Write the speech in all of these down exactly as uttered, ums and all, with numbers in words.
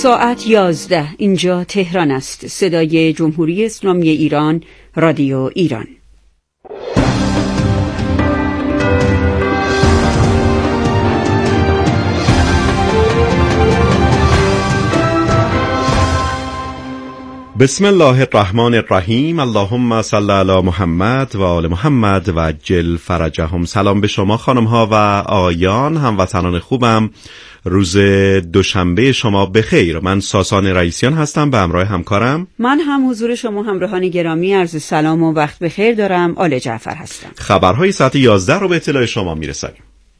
ساعت یازده، اینجا تهران است. صدای جمهوری اسلامی ایران، رادیو ایران. بسم الله الرحمن الرحیم. اللهم صل علی محمد و آل محمد و عجل فرجهم. سلام به شما خانم ها و آقایان، هموطنان خوبم. روز دوشنبه شما بخیر. من ساسان رئیسیان هستم به همراه همکارم. من هم حضور شما همراهان گرامی عرض سلام و وقت بخیر دارم. آل جعفر هستم. خبرهای ساعت یازده رو به اطلاع شما میرسانیم.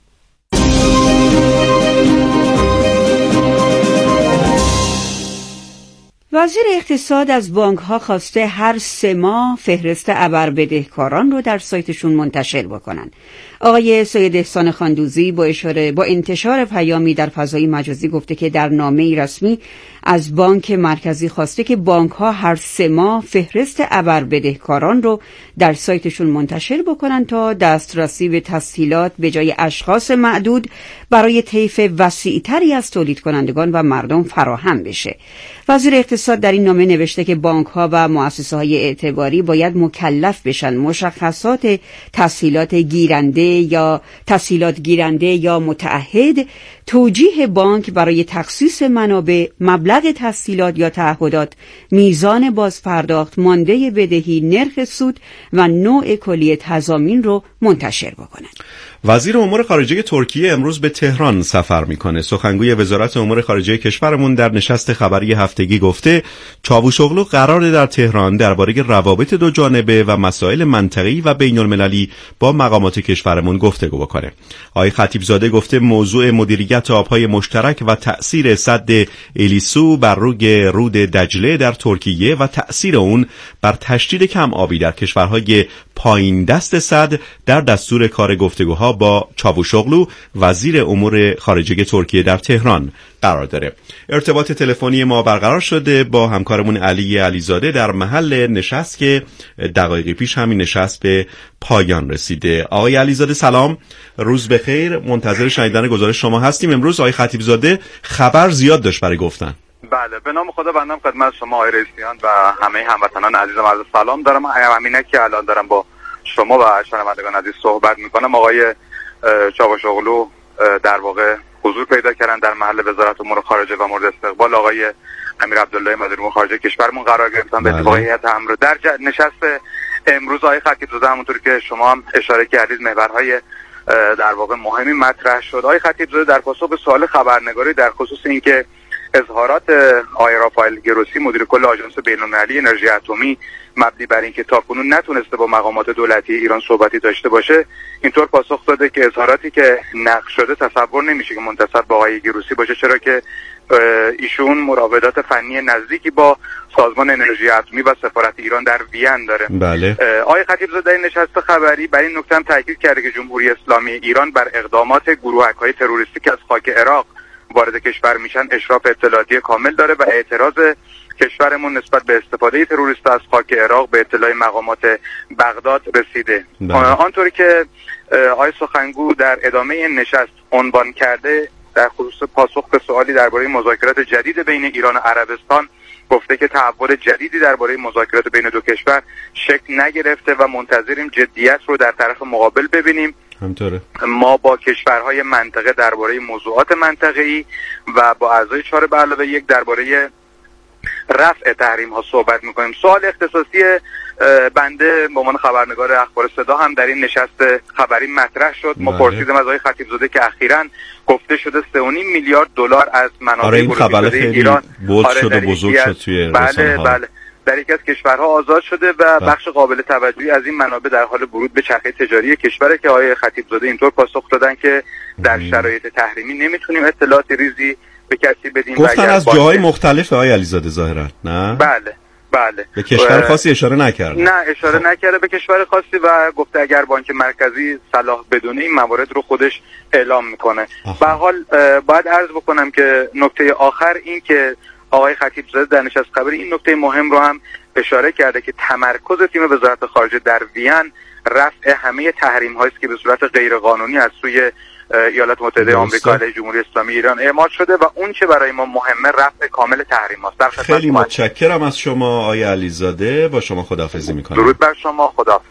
وزیر اقتصاد از بانک‌ها خواسته هر سه ماه فهرست ابربدهکاران رو در سایتشون منتشر بکنن. آقای سید احسان خاندوزی با اشاره با انتشار پیامی در فضای مجازی گفته که در نامه‌ای رسمی از بانک مرکزی خواسته که بانک‌ها هر سه ماه فهرست ابربدهکاران رو در سایتشون منتشر بکنن تا دسترسی به تسهیلات به جای اشخاص معدود برای طیف وسیع‌تری از تولید کنندگان و مردم فراهم بشه. وزیر اقتصاد در این نامه نوشته که بانک‌ها و مؤسسه‌های اعتباری باید مکلف بشن مشخصات تسهیلات گیرنده یا تسهیلات گیرنده یا متعهد، توجیه بانک برای تخصیص منابع، مبلغ تسهیلات یا تعهدات، میزان بازپرداخت، مانده بدهی، نرخ سود و نوع کلیه تضامین رو منتشر بکنن. وزیر امور خارجه ترکیه امروز به تهران سفر میکنه. سخنگوی وزارت امور خارجه کشورمون در نشست خبری هفتگی گفته چاوشوغلو قراره در تهران درباره روابط دو جانبه و مسائل منطقه‌ای و بین المللی با مقامات کشورمون گفتگو بکنه. آقای خطیبزاده گفته موضوع مدیریت آبهای مشترک و تأثیر سد الیسو بر روگ رود دجله در ترکیه و تأثیر اون بر تشدید کم آبی در کشورهای پایین دست سد در دستور کار گفتگوها با چاوشوغلو وزیر امور خارجه ترکیه در تهران قرار داره. ارتباط تلفنی ما برقرار شده با همکارمون علی علیزاده در محل نشست که دقایقی پیش همین نشست به پایان رسیده. آقای علیزاده سلام، روز بخیر. منتظر شنیدن گزارش شما هستیم. امروز آقای خطیبزاده خبر زیاد داشت برای گفتن. بله، به نام خدا بندم خدمت شما آقای رئیسیان و همه هموطنان عزیزم عرض سلام دارم. همینه که الان دارم با شما و شنوندگان عزیز صحبت میکنم. آقای چاوشوغلو در واقع حضور پیدا کردن در محل وزارت امور خارجه و مورد استقبال آقای امیر عبدالله مدیر امور خارجه کشورمون قرار گرفتن. به اتفاقیت هم رو در نشست امروز آقای خطیبزاده همونطور که شما هم اشاره کردید محورهای در واقع مهمی مطرح شد. آقای خطیبزاده در پاسخ به سوال خبرنگاری در خصوص اینکه اظهارات آقای رافائل گروسی مدیر کل آژانس بین‌المللی انرژی اتمی مبنی بر اینکه تاکنون نتونسته با مقامات دولتی ایران صحبتی داشته باشه، اینطور پاسخ داده که اظهاراتی که نقل شده تصور نمیشه که منتسب به آقای گروسی باشه، چرا که ایشون مراودات فنی نزدیکی با سازمان انرژی اتمی و سفارت ایران در وین داره. بله. آقای خطیبزاده در نشست خبری بر این نکته هم تاکید کرده که جمهوری اسلامی ایران بر اقدامات گروهک‌های تروریستی که از خاک عراق وارد کشور میشن اشراف اطلاعاتی کامل داره و اعتراض کشورمون نسبت به استفاده تروریست از خاک عراق به اطلاع مقامات بغداد رسیده. آنطوری که آقای سخنگو در ادامه نشست عنوان کرده در خصوص پاسخ به سوالی درباره مذاکرات جدید بین ایران و عربستان گفته که تحول جدیدی درباره مذاکرات بین دو کشور شکل نگرفته و منتظریم جدیت رو در طرف مقابل ببینیم. همطوره. ما با کشورهای منطقه درباره موضوعات منطقه‌ای و با اعضای چهار به علاوه یک درباره رفع تحریم ها صحبت میکنیم. سوال اختصاصی بنده به عنوان خبرنگار اخبار صدا هم در این نشست خبری مطرح شد. ما پرسیدیم از آقای خطیبزاده که اخیراً گفته شده سه و نیم میلیارد دلار از منابع گروهی ایران بولد شد و بزرگ شد توی بله بله در یکی از کشورها آزاد شده و بخش قابل توجهی از این منابع در حال ورود به چرخه تجاری کشوره که آقای خطیبزاده اینطور پاسخ دادن که در شرایط تحریمی نمیتونیم اطلاعات ریزی به کسی بدیم. گفتن از جاهای مختلف آقای علیزاده ظاهرا نه؟ بله بله. به کشور خاصی اشاره نکرده. نه اشاره خب. نکرده به کشور خاصی و گفته اگر بانک مرکزی صلاح بدونه این موارد رو خودش اعلام میکنه. به حال باید عرض بکنم که نکته آخر این که آقای خطیبزاده در نشست خبری این نکته مهم رو هم اشاره کرده که تمرکز تیم وزارت خارجه در وین رفع همه تحریم هایی است که به صورت غیر قانونی از سوی ایالات متحده آمریکا علیه جمهوری اسلامی ایران اعمال شده و اون چه برای ما مهمه رفع کامل تحریمات. خیلی متشکرم از شما آقای علیزاده، با شما خداحافظی میکنم. درود بر شما، خداحافظ.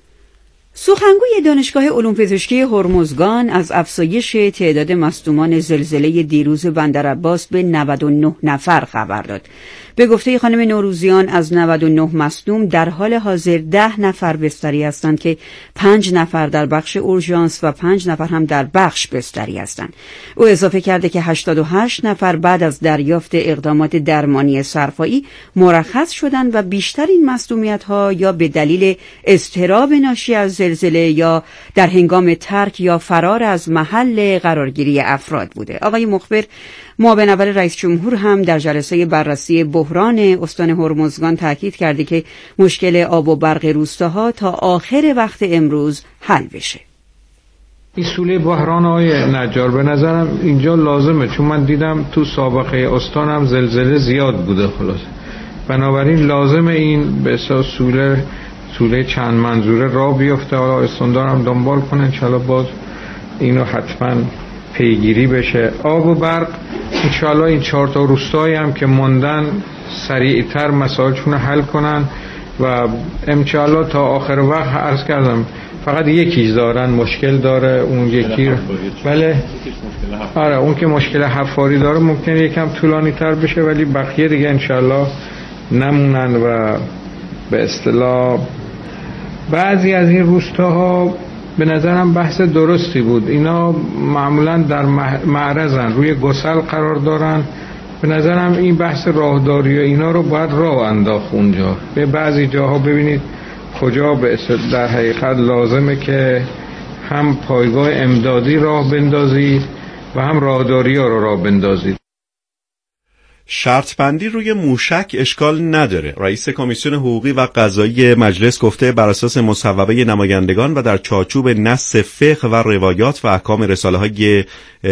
سخنگوی دانشگاه علوم پزشکی هرمزگان از افزایش تعداد مصدومان زلزله دیروز بندرعباس به نود و نه نفر خبر داد. به گفته خانم نوروزیان از نود و نه مصدوم در حال حاضر ده نفر بستری هستند که پنج نفر در بخش اورژانس و پنج نفر هم در بخش بستری هستند. او اضافه کرده که هشتاد و هشت نفر بعد از دریافت اقدامات درمانی صرفایی مرخص شدند و بیشتر این مصدومیت‌ها یا به دلیل اضطراب ناشی از زلزله یا در هنگام ترک یا فرار از محل قرارگیری افراد بوده. آقای مخبر معاون اول رئیس جمهور هم در جلسه بررسی بحران استان هرمزگان تاکید کرده که مشکل آب و برق روستاها تا آخر وقت امروز حل بشه. این سوله بحران آقای نجار به نظرم اینجا لازمه، چون من دیدم تو سابقه استانم زلزله زیاد بوده، خلاص بنابراین لازمه این به اساس سوله سوله چند منظوره را بیفته. حالا استاندارم دنبال کنه انشالله باز اینو حتما پیگیری بشه. آب و برق انشالله این چهار تا روستایی هم که موندن سریعتر مسائلشون حل کنن و انشالله تا آخر وقت عرض کردم فقط یکیش دارن مشکل داره، اون یکی بله آره اون که مشکل حفاری داره ممکنه یکم طولانی تر بشه، ولی بقیه دیگه انشالله نمونن. و به اصطلاح بعضی از این روستاها به نظرم بحث درستی بود، اینا معمولا در معرضن، روی گسل قرار دارن. به نظرم این بحث راهداری و اینا رو باید راه انداخت اونجا. به بعضی جاها ببینید کجا به در حقیقت لازمه که هم پایگاه امدادی راه بندازید و هم راهداری ها رو راه بندازید. شرط بندی روی موشک اشکال نداره. رئیس کمیسیون حقوقی و قضایی مجلس گفته بر اساس مصوبه نمایندگان و در چارچوب نص فقه و روایات و احکام رساله‌های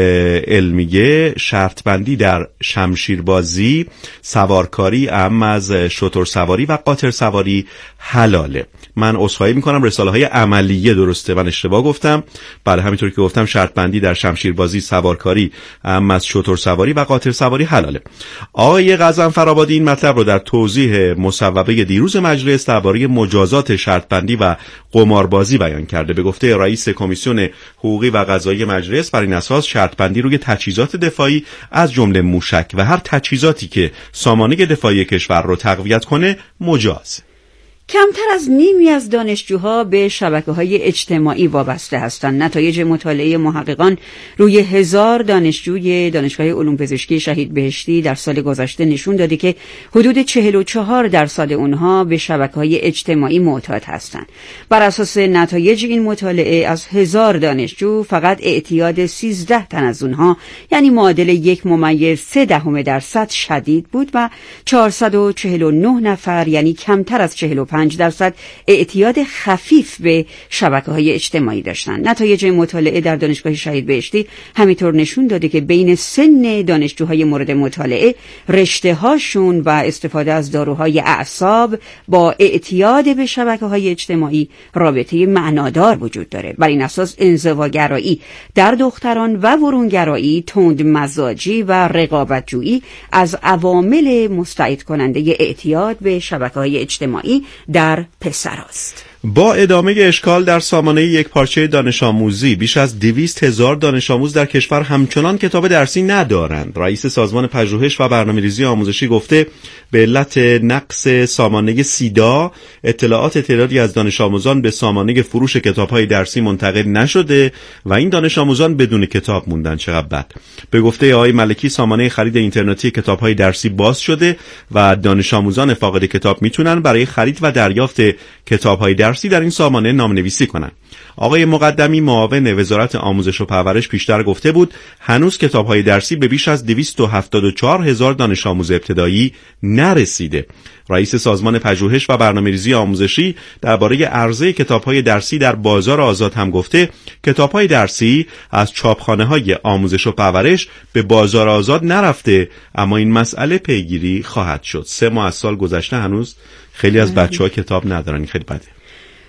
علمیه شرط بندی در شمشیربازی، سوارکاری، اهم از شتر سواری و قاطر سواری حلاله. من عذرخواهی میکنم، رساله های عملیه درسته، من اشتباه گفتم. بله همینطور که گفتم شرط بندی در شمشیربازی، سوارکاری، اهم از شتر سواری و قاطر سواری حلاله. آقای غضنفرآبادی این مطلب رو در توضیح مصوبه دیروز مجلس درباره مجازات شرط بندی و قماربازی بیان کرده. به گفته رئیس کمیسیون حقوقی و قضایی مجلس بر این اساس شرط بندی روی تجهیزات دفاعی از جمله موشک و هر تجهیزاتی که سامانه دفاعی کشور رو تقویت کنه مجاز. کمتر از نیمی از دانشجوها به شبکه‌های اجتماعی وابسته هستند. نتایج مطالعه محققان روی هزار دانشجوی دانشگاه علوم پزشکی شهید بهشتی در سال گذشته نشون داده که حدود چهل و چهار درصد اونها به شبکه‌های اجتماعی معتاد هستند. بر اساس نتایج این مطالعه از هزار دانشجو فقط اعتیاد سیزده تن از اونها یعنی معادل یک ممیز سه دهم درصد شدید بود و چهارصد و چهل و نه نفر یعنی کمتر از چهل و پنج درصد اعتیاد خفیف به شبکه‌های اجتماعی داشتند. نتایج مطالعه در دانشگاه شهید بهشتی همینطور نشون داده که بین سن دانشجوهای مورد مطالعه رشته‌هاشون و استفاده از داروهای اعصاب با اعتیاد به شبکه‌های اجتماعی رابطه معنادار وجود داره. بر این اساس انزواگرایی در دختران و ورونگرایی، تندمزاجی و رقابت‌جویی از عوامل مستعد کننده اعتیاد به شبکه‌های اجتماعی در پسراست. با ادامه اشکال در سامانه یک پارچه دانش آموزی بیش از دویست هزار دانش آموز در کشور همچنان کتاب درسی ندارند. رئیس سازمان پژوهش و برنامه‌ریزی آموزشی گفته به علت نقص سامانه سیدا اطلاعات تعدادی از دانش آموزان به سامانه فروش کتاب‌های درسی منتقل نشده و این دانش آموزان بدون کتاب موندن. چقدر بد. به گفته آقای ملکی سامانه خرید اینترنتی کتاب‌های درسی باز شده و دانش آموزان فاقد کتاب میتونن برای خرید و دریافت کتاب‌های درسی در این سامانه نامنویسی کنند. آقای مقدمی معاون وزارت آموزش و پرورش پیشتر گفته بود هنوز کتاب‌های درسی به بیش از دویست و هفتاد و چهار هزار دانش آموز ابتدایی نرسیده. رئیس سازمان پژوهش و برنامه‌ریزی آموزشی درباره عرضه کتاب‌های درسی در بازار آزاد هم گفته کتاب‌های درسی از چاپخانه‌های آموزش و پرورش به بازار آزاد نرفته، اما این مسئله پیگیری خواهد شد. سه ماه از سال گذشته هنوز خیلی از بچه‌ها کتاب ندارن. خیلی بده.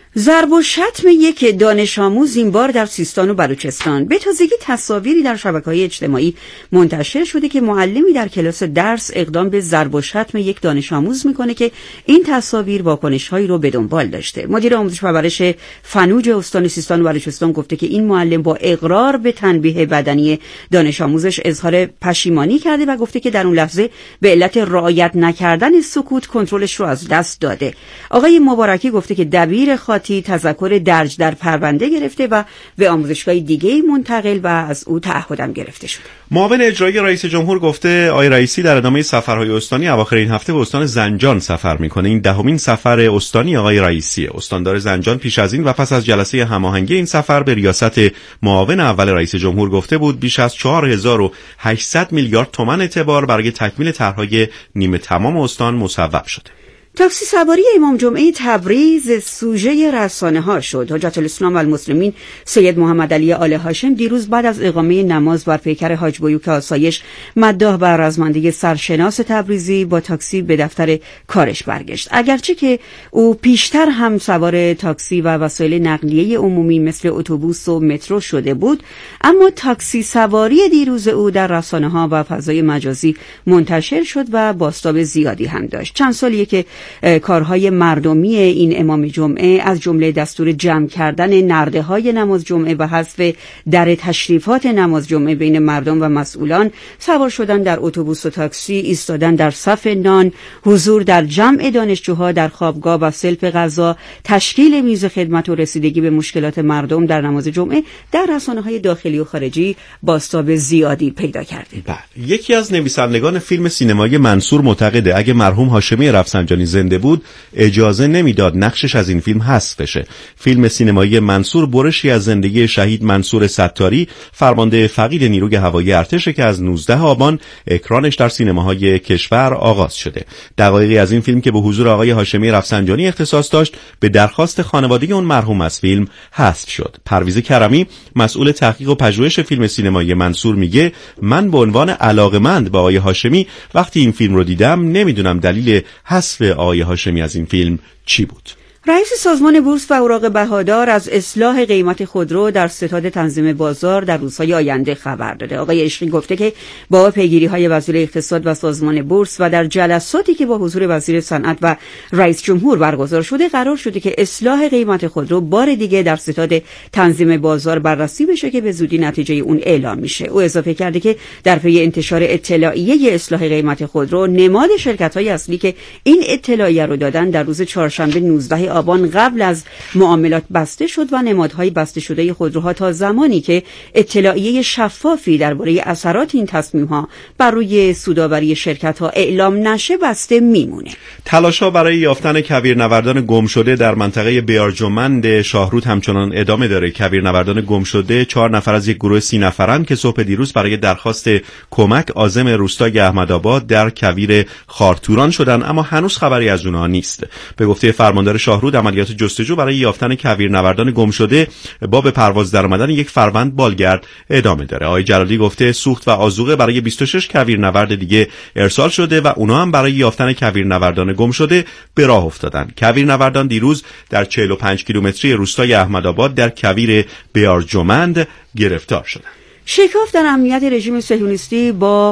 ضرب و شتم یک دانش آموز این بار در سیستان و بلوچستان. به تازگی تصاویری در شبکه‌های اجتماعی منتشر شده که معلمی در کلاس درس اقدام به ضرب و شتم یک دانش آموز میکنه که این تصاویر واکنش‌هایی رو به دنبال داشته. مدیر آموزش و پرورش فنوج استان سیستان و بلوچستان گفته که این معلم با اقرار به تنبیه بدنی دانش آموزش اظهار پشیمانی کرده و گفته که در اون لحظه به علت رعایت نکردن سکوت کنترلش رو از دست داده. آقای مبارکی گفته که دبیر خاطی تذکر درج در پرونده گرفته و به آموزشگاه دیگه منتقل و از او تعهدم گرفته شده. معاون اجرایی رئیس جمهور گفته آقای رئیسی در ادامه سفرهای استانی اواخر این هفته به استان زنجان سفر میکنه. این دهمین سفر استانی آقای رئیسی. استاندار زنجان پیش از این و پس از جلسه هماهنگی این سفر به ریاست معاون اول رئیس جمهور گفته بود بیش از چهار هزار و هشتصد میلیارد تومان اعتبار برای تکمیل طرح‌های نیمه تمام استان مصوب شده. تاکسی سواری امام جمعه تبریز سوژه رسانه ها شد. حجت الاسلام و المسلمین سید محمد علی آل هاشم دیروز بعد از اقامه نماز بر پیکر حاج بیوک آسایش مداح بر رزمندگی سرشناس تبریزی با تاکسی به دفتر کارش برگشت. اگرچه که او پیشتر هم سوار تاکسی و وسایل نقلیه عمومی مثل اتوبوس و مترو شده بود، اما تاکسی سواری دیروز او در رسانه ها و فضای مجازی منتشر شد و بازتاب زیادی هم داشت. چند سالیه که کارهای مردمی این امام جمعه از جمله دستور جمع کردن نرده های نماز جمعه و حذف در تشریفات نماز جمعه بین مردم و مسئولان، سوار شدن در اتوبوس و تاکسی، ایستادن در صف نان، حضور در جمع دانشجوها در خوابگاه و سلف غذا، تشکیل میز خدمت و رسیدگی به مشکلات مردم در نماز جمعه در رسانه‌های داخلی و خارجی بازتاب زیادی پیدا کرده. بله، یکی از نویسندگان فیلم سینمایی منصور معتقده اگه مرحوم هاشمی رفسنجانی زنده بود اجازه نمیداد نقشش از این فیلم حذف بشه. فیلم سینمایی منصور برشی از زندگی شهید منصور ستاری، فرمانده فقید نیروی هوایی ارتش که از نوزدهم آبان اکرانش در سینماهای کشور آغاز شده. دقایقی از این فیلم که به حضور آقای هاشمی رفسنجانی اختصاص داشت به درخواست خانواده اون مرحوم از فیلم حذف شد. پرویز کرمی مسئول تحقیق و پژوهش فیلم سینمایی منصور میگه من به عنوان علاقه‌مند به آقای هاشمی وقتی این فیلم رو دیدم نمیدونم دلیل حذف آقای هاشمی از این فیلم چی بود. رئیس سازمان بورس و اوراق بهادار از اصلاح قیمت خودرو در ستاد تنظیم بازار در روزهای آینده خبر داده. آقای عشقی گفته که با پیگیری‌های وزیر اقتصاد و سازمان بورس و در جلساتی که با حضور وزیر صنعت و رئیس جمهور برگزار شده قرار شده که اصلاح قیمت خودرو بار دیگه در ستاد تنظیم بازار بررسی بشه که به زودی نتیجه اون اعلام میشه. او اضافه کرده که در پی انتشار اطلاعیه اصلاح قیمت خودرو نماد شرکت‌های اصلی که این اطلاعیه رو دادن در روز چهارشنبه نوزدهم آبان قبل از معاملات بسته شد و نمادهای بسته شده خودروها تا زمانی که اطلاعیه شفافی درباره اثرات این تصمیم‌ها بر روی سودآوری شرکت‌ها اعلام نشه بسته میمونه. تلاش‌ها برای یافتن کویرنوردان گم شده در منطقه بیارجمند شاهرود همچنان ادامه داره. کویرنوردان گم شده چهار نفر از یک گروه سی نفرن که صبح دیروز برای درخواست کمک عازم روستای احمدآباد در کویر خارتوران شدن، اما هنوز خبری از اونها نیست. به گفته فرماندار شاهرود عملیات جستجو برای یافتن کویرنوردان گم شده با به پرواز درآمدن یک فروند بالگرد ادامه داره. آقای جلالی گفته سوخت و آذوقه برای بیست و شش کویرنورد دیگه ارسال شده و اونها هم برای یافتن کویرنوردان گم شده به راه افتادن. کویرنوردان دیروز در چهل و پنج کیلومتری روستای احمدآباد در کویر بیارجمند گرفتار شدند. شکاف در امنیت رژیم صهیونیستی با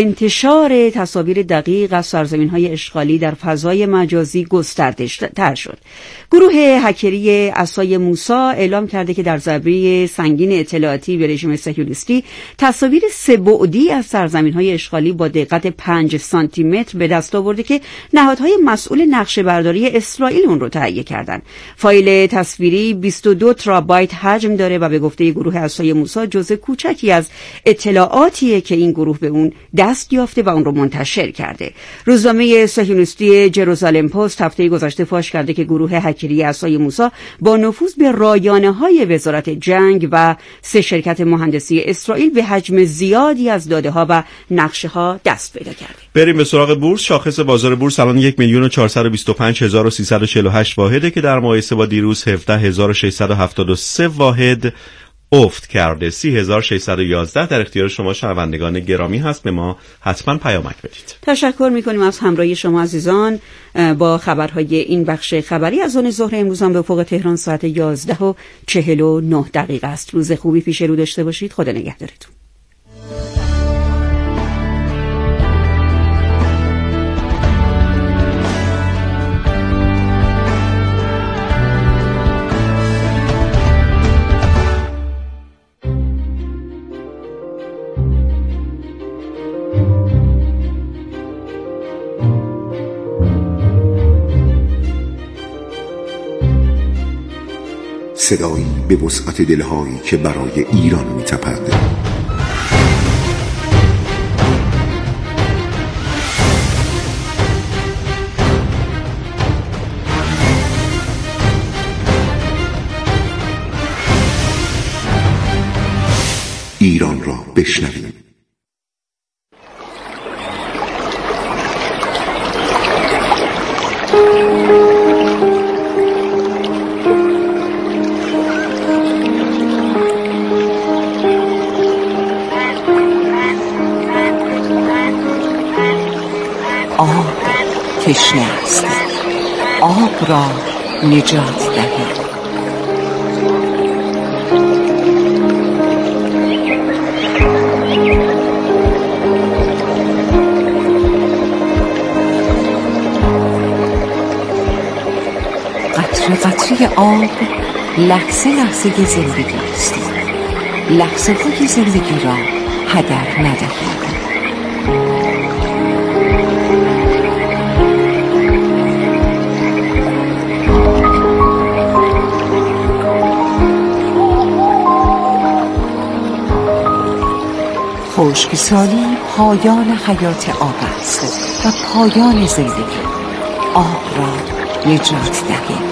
انتشار تصاویر دقیق از سرزمین‌های اشغالی در فضای مجازی گسترده تر شد. گروه هکری عصای موسی اعلام کرده که در ضربه سنگین اطلاعاتی به رژیم صهیونیستی تصاویر سه بعدی از سرزمین‌های اشغالی با دقت پنج سانتی متر به دست آورده که نهادهای مسئول نقشه‌برداری اسرائیل اون رو تهیه کردند. فایل تصویری بیست و دو ترابایت حجم داره و به گفته گروه عصای موسی جزء کوچکی از اطلاعاتیه که این گروه به اون دست یافته و اون رو منتشر کرده. روزنامه صهیونیستی جروزالم پست هفته گذشته فاش کرده که گروه هکری عصای موسی با نفوذ به رایانه‌های وزارت جنگ و سه شرکت مهندسی اسرائیل به حجم زیادی از داده‌ها و نقشه‌ها دست پیدا کرده. بریم به سراغ بورس. شاخص بازار بورس الان یک میلیون و چهارصد و بیست و پنج هزار و سیصد و چهل و هشت واحده که در مقایسه با دیروز هفده هزار و ششصد و هفتاد و سه واحد افت کرده. سی هزار و ششصد و یازده در اختیار شما شنوندگان گرامی هست، به ما حتما پیامک بدید. تشکر میکنیم از همراهی شما عزیزان با خبرهای این بخش خبری از آن ظهر امروزان به افق تهران. ساعت یازده و چهل و نه دقیقه است. روز خوبی پیش رو داشته باشید. خدا نگهدارتون. صدایی به وسعت دلهایی که برای ایران می‌تپد. ایران را بشنویم. آب تشنه است، آب را نجات دهید. قطره قطره آب لحظه لحظه زندگی است. لحظه های زندگی را هدر ندهید. خشکسالی پایان حیات آب است و پایان زندگی. آب را نجات دهید.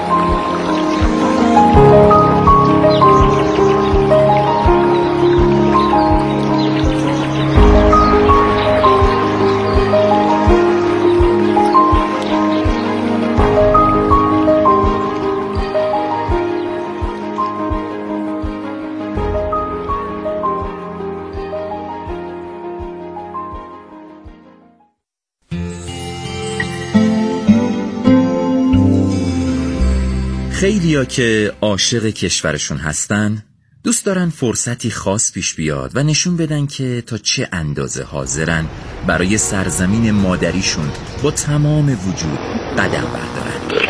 خیلیا که عاشق کشورشون هستن دوست دارن فرصتی خاص پیش بیاد و نشون بدن که تا چه اندازه حاضرن برای سرزمین مادریشون با تمام وجود قدم بردارن.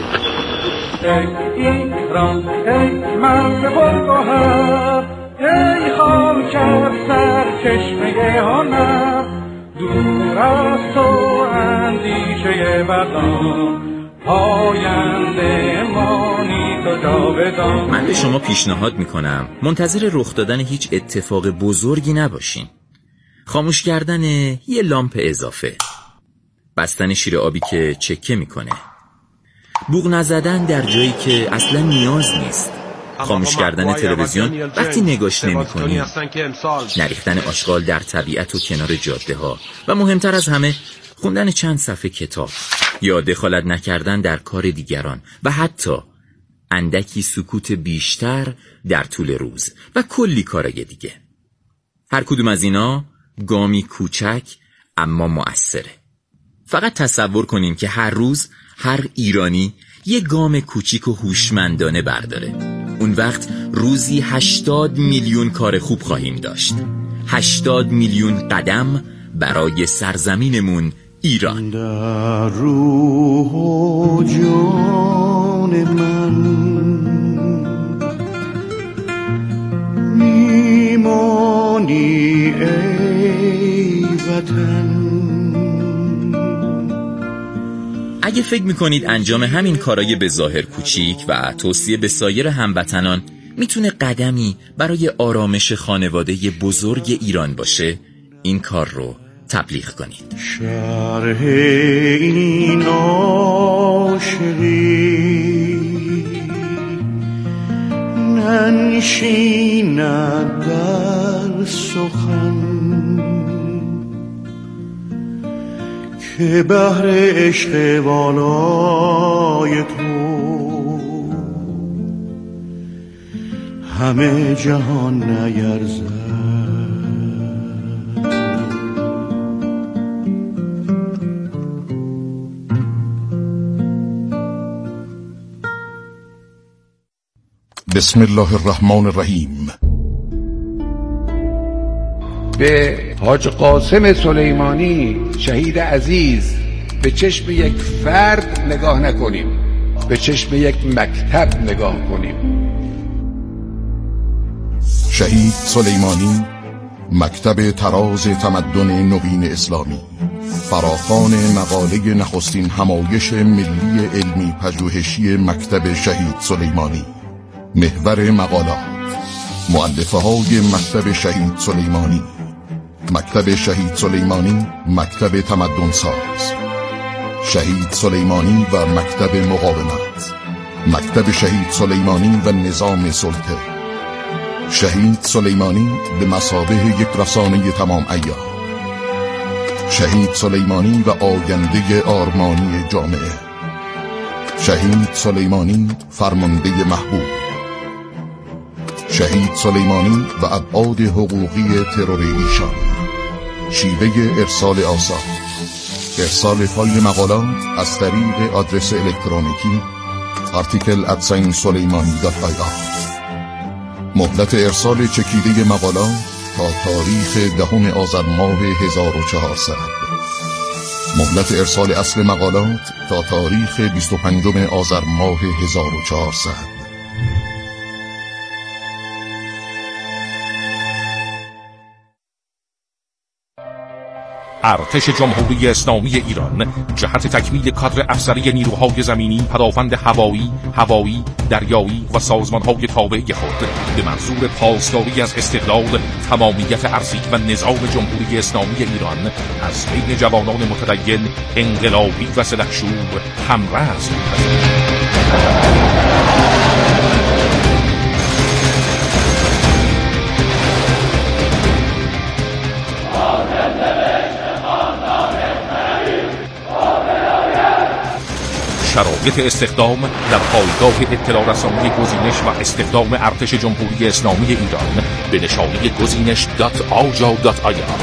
ای ایران، ای مرد بلگوهر، ای خاکر سرچشمه هنر، دور از تو اندیشه بدان، پاینده مانی تو جاودان. من به شما پیشنهاد میکنم منتظر رخ دادن هیچ اتفاق بزرگی نباشین. خاموش کردن یه لامپ اضافه، بستن شیر آبی که چکه میکنه، بوق نزدن در جایی که اصلا نیاز نیست، خاموش کردن تلویزیون وقتی نگاش نمی‌کنی، نریختن آشغال در طبیعت و کنار جاده ها و مهمتر از همه خوندن چند صفحه کتاب یا دخالت نکردن در کار دیگران و حتی اندکی سکوت بیشتر در طول روز و کلی کارای دیگه. هر کدوم از اینا گامی کوچک اما مؤثره. فقط تصور کنیم که هر روز هر ایرانی یه گام کوچیک و هوشمندانه برداره. اون وقت روزی هشتاد میلیون کار خوب خواهیم داشت. هشتاد میلیون قدم برای سرزمینمون ایران. در روح و جان من میمانی ای وطن. اگه فکر میکنید انجام همین کارای به ظاهر کوچیک و توصیه به سایر هموطنان میتونه قدمی برای آرامش خانواده بزرگ ایران باشه، این کار رو تبلیغ کنید. شرح این عاشقی ننشیند در سخن که بحر عشق والای تو همه جهان نیرزد. بسم الله الرحمن الرحیم. به حاج قاسم سلیمانی شهید عزیز به چشم یک فرد نگاه نکنیم، به چشم یک مکتب نگاه کنیم. شهید سلیمانی مکتب تراز تمدن نوین اسلامی، فراخوان مقاله نخستین همایش ملی علمی پژوهشی مکتب شهید سلیمانی، محور مقالات، مؤلفه های مکتب شهید سلیمانی، مکتب شهید سلیمانی مکتب تمدن ساز، شهید سلیمانی و مکتب مقاومت، مکتب شهید سلیمانی و نظام سلطه، شهید سلیمانی به مثابه یک رسانه تمام عیار، شهید سلیمانی و آینده آرمانی جامعه، شهید سلیمانی فرمانده محبوب، شهید سلیمانی و ابعاد حقوقی ترور ایشان، شیوه ارسال آثار، ارسال فایل مقالات از طریق آدرس الکترونیکی آرتیکل ات سلیمانی دات آی آر، مهلت ارسال چکیده مقالات تا تاریخ دهم آذر ماه هزار و چهارصد، مهلت ارسال اصل مقالات تا تاریخ بیست و پنجم آذر ماه هزار و چهارصد. ارتش جمهوری اسلامی ایران جهت تکمیل کادر افسری نیروهای زمینی، پدافند هوایی، هوایی، دریایی و سازمانهای تابع خود به منظور پاسداری از استقلال، تمامیت ارضی و نظام جمهوری اسلامی ایران از بین جوانان متدین، انقلابی و سلحشور همرأس می‌پذیرد. شرایط استخدام در پایگاه اطلاع رسانی گزینش و استخدام ارتش جمهوری اسلامی ایران به نشانی گزینش دات آجا دات آی آر.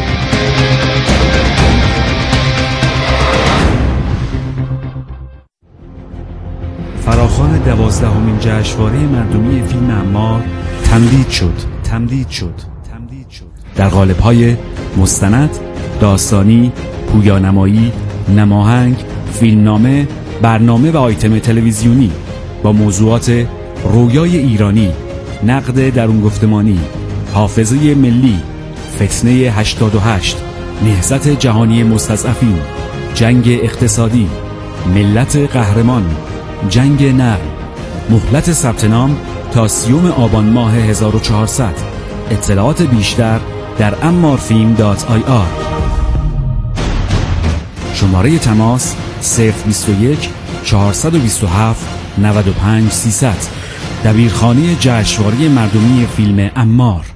فراخوان دوازدهمین جشنواره مردمی فیلم عمار تمدید شد تمدید شد تمدید شد در قالب‌های مستند، داستانی، پویانمایی، نماهنگ، فیلمنامه، برنامه و آیتم تلویزیونی با موضوعات رویای ایرانی، نقد درون گفتمانی، حافظه ملی، فتنه هشتاد و هشت، نهضت جهانی مستضعفین، جنگ اقتصادی، ملت قهرمان، جنگ نرم. مهلت ثبت نام تا سیوم آبان ماه هزار و چهارصد. اطلاعات بیشتر در امارفیلم دات آی آر. شماره تماس صفر بیست و یک چهارصد و بیست و هفت نود و پنج سیصد. دبیرخانه جشنواره مردمی فیلم عمار.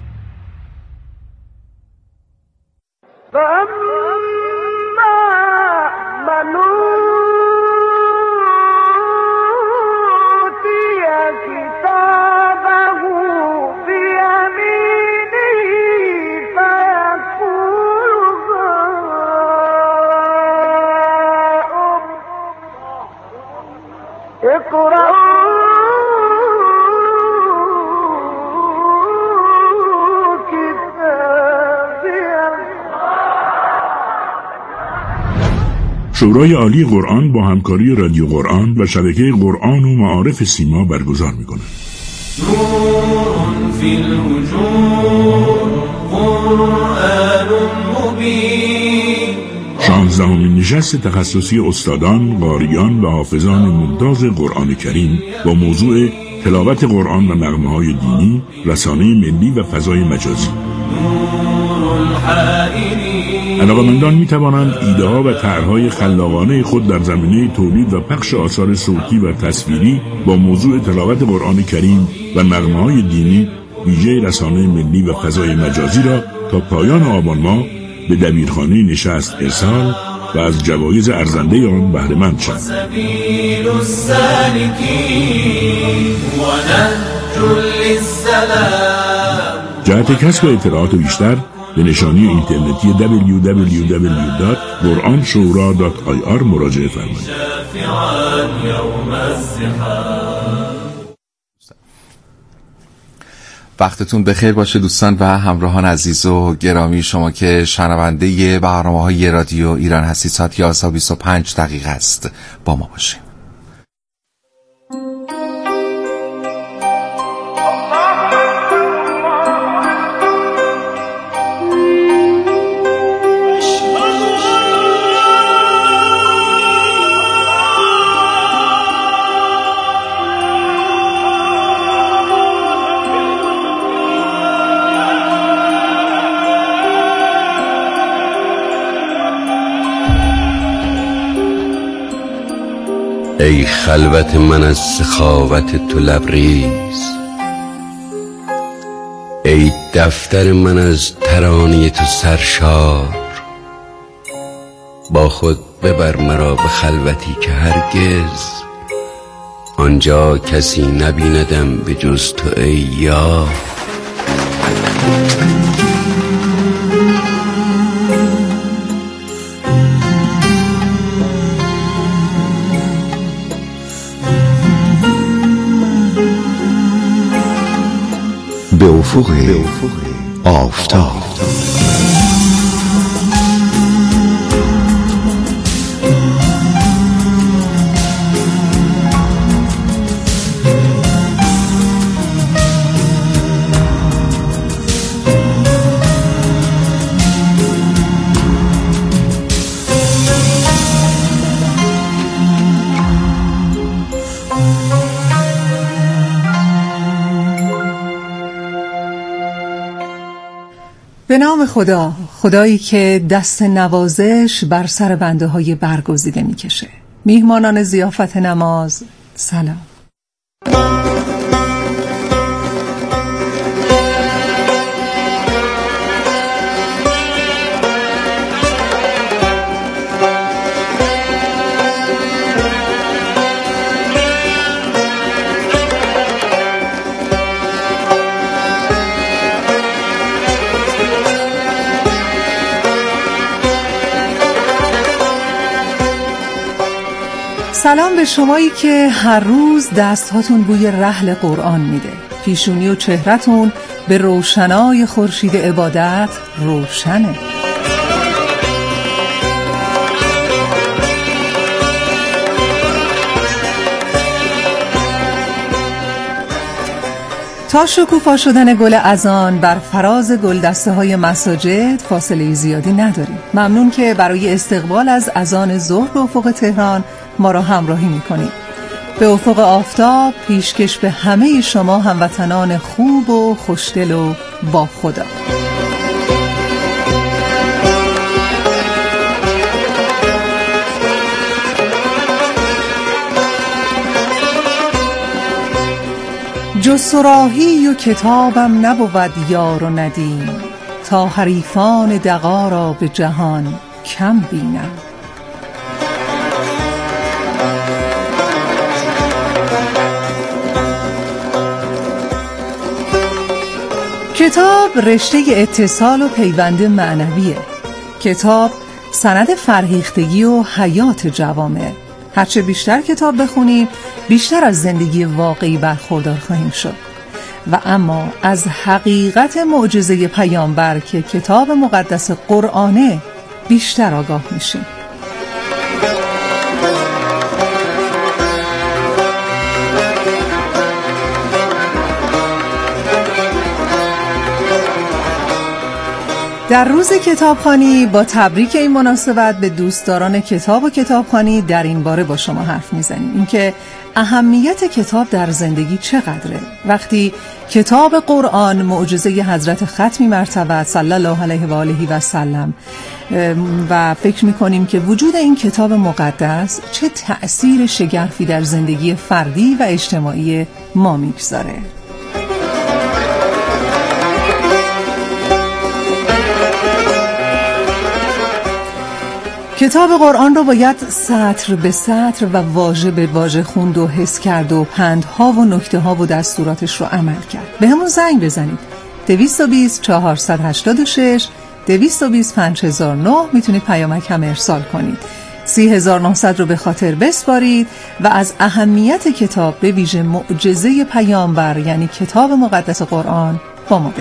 شورای عالی قرآن با همکاری رادیو قرآن و شبکه قرآن و معارف سیما برگزار می‌کند. نور فی الوجود قرآن مبین. شانزدهمین نشست تخصصی استادان، قاریان و حافظان ممتاز قرآن کریم با موضوع تلاوت قرآن و نغمه‌های دینی، رسانه ملی و فضای مجازی. علاقه‌مندان می توانند ایده ها و طرح‌های خلاقانه خود در زمینه تولید و پخش آثار صوتی و تصویری با موضوع تلاوت قرآن کریم و نغمه‌های دینی ویژه رسانه ملی و فضای مجازی را تا پایان آبان ماه به دبیرخانه نشست ارسال و از جوایز ارزنده آن بهره مند شوند. جهت کسب اطلاعات بیشتر به نشانی اینترنتی دبلیو دبلیو دبلیو دات قرآن شورا دات آی آر مراجعه فرمایید. وقتتون بخیر باشه دوستان و همراهان عزیز و گرامی، شما که شنونده برنامه‌های رادیو ایران هستید. ساعت یازده و بیست و پنج دقیقه است، با ما باشید. ای خلوت من از سخاوت تو لبریز، ای دفتر من از ترانه تو سرشار، با خود ببر مرا به خلوتی که هرگز آنجا کسی نبیندم به جز تو ای یار. به افق آفتاب. به نام خدا، خدایی که دست نوازش بر سر بنده های برگزیده می کشه. میهمانان ضیافت نماز، سلام. سلام به شمایی که هر روز دستهاتون بوی رحل قرآن میده، پیشونی و چهرتون به روشنای خورشید عبادت روشنه. تا شکوفا شدن گل اذان بر فراز گلدسته های مساجد فاصله زیادی نداریم. ممنون که برای استقبال از اذان ظهر به افق تهران ما را همراهی میکنید. به افق آفتاب پیشکش به همه شما هموطنان خوب و خوشدل و با خدا. جز صراحی و کتابم نبود یار و ندیم، تا حریفان دغا را به جهان کم بینم. کتاب رشته اتصال و پیوند معنویه. کتاب سند فرهیختگی و حیات جوامع. هرچه بیشتر کتاب بخونیم بیشتر از زندگی واقعی برخوردار خواهیم شد و اما از حقیقت معجزه پیامبر که کتاب مقدس قرآنه بیشتر آگاه میشیم. در روز کتابخوانی با تبریک این مناسبت به دوستداران کتاب و کتابخوانی در این باره با شما حرف میزنیم، اینکه اهمیت کتاب در زندگی چقدره. وقتی کتاب قرآن معجزه حضرت ختمی مرتبت صلی الله علیه و آله و سلم و فکر میکنیم که وجود این کتاب مقدس چه تأثیر شگرفی در زندگی فردی و اجتماعی ما میگذاره. کتاب قرآن رو باید سطر به سطر و واژه به واژه خوند و حس کرد و پندها و نکته ها و دستوراتش رو عمل کرد. به همون زنگ بزنید دویست و بیست چهارصد و هشتاد و شش دویست و بیست پنج هزار و نه. میتونید پیامک هم ارسال کنید. سی هزار و نهصد رو به خاطر بسپارید و از اهمیت کتاب، به ویژه معجزه پیامبر یعنی کتاب مقدس قرآن با ما